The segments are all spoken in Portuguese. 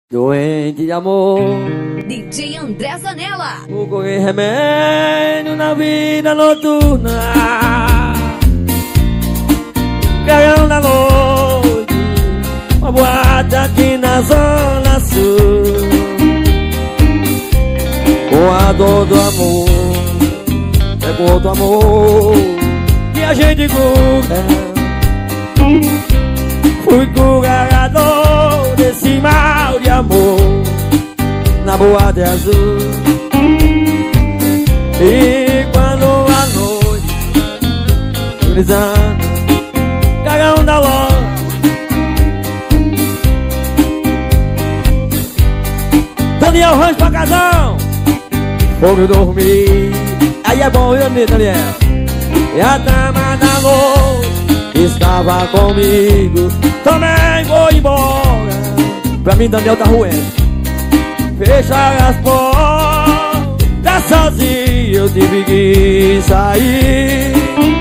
Doente de amor, DJ André Zanella. vou correr remédio na vida noturna. Caião da noite, uma boate aqui na Zona Sul. Com a dor do amor, é com outro amor que a gente cura. Fui curador desse mal de amor na boate azul. E quando a noite brisando, cagão da loja, Daniel Rancho pra casão, fogo dormir. Aí é bom, viu, Daniel? E a dama da noite estava comigo, também vou embora. Pra mim Daniel tá ruim. Fechar as portas sozinho, eu tive que sair.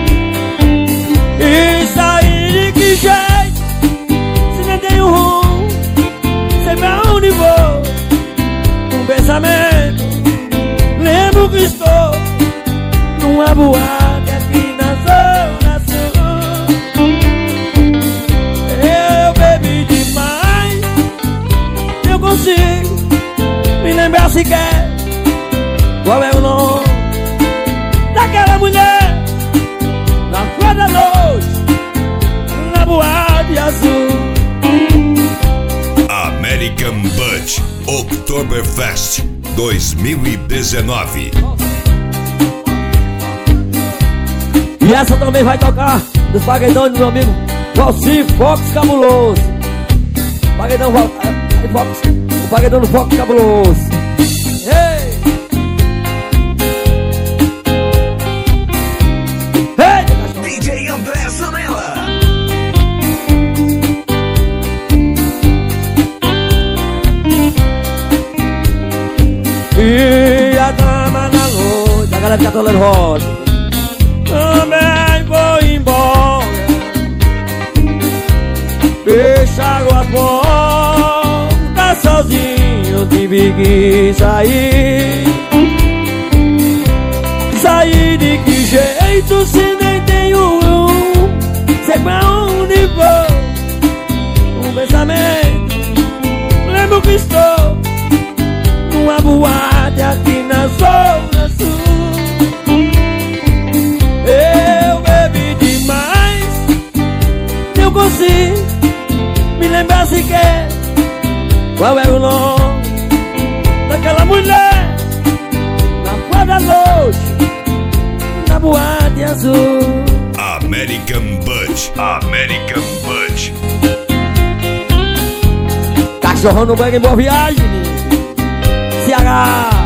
E sair de que jeito, se nem tenho rumo, sei pra onde vou. Um pensamento, lembro que estou numa boate aqui na Zona Sul. Eu bebi demais, eu consigo me lembrar sequer qual é o nome daquela mulher na flor da noite, na boate azul. American Butch Oktoberfest 2019. E essa também vai tocar dos paredões do meu amigo Valci Fox Cabuloso. Paredão Fox, o paredão do Fox Cabuloso. Ei! Ei! DJ André Zanella. E a dama da noite, a galera fica tolando rosa, também vou embora. Fecharam as portas sozinho, eu tive que sair. Sair de que jeito, se nem tenho sei pra onde vou. Um pensamento, lembro que estou numa boate aqui na Zona Sul. Eu bebi demais, eu consigo me lembrar sequer qual é o nome daquela mulher na flor da noite, na boate azul. American Butch. American Butch. Cachorrão no banho em boa viagem, Ceará.